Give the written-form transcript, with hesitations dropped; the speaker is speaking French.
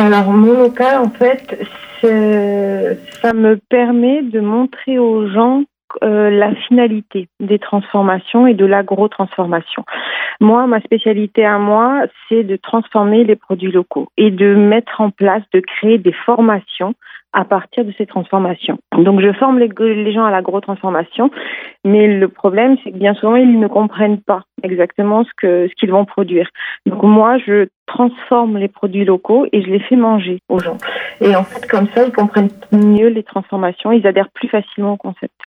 Alors, mon local, en fait, ça me permet de montrer aux gens la finalité des transformations et de l'agro-transformation. Moi, ma spécialité à moi, c'est de transformer les produits locaux et de mettre en place, de créer des formations à partir de ces transformations. Donc, je forme les gens à l'agro-transformation, mais le problème, c'est que bien souvent, ils ne comprennent pas exactement ce qu'ils vont produire. Donc, moi, je transforme les produits locaux et je les fais manger aux gens. Et en fait, comme ça, ils comprennent mieux les transformations, ils adhèrent plus facilement au concept.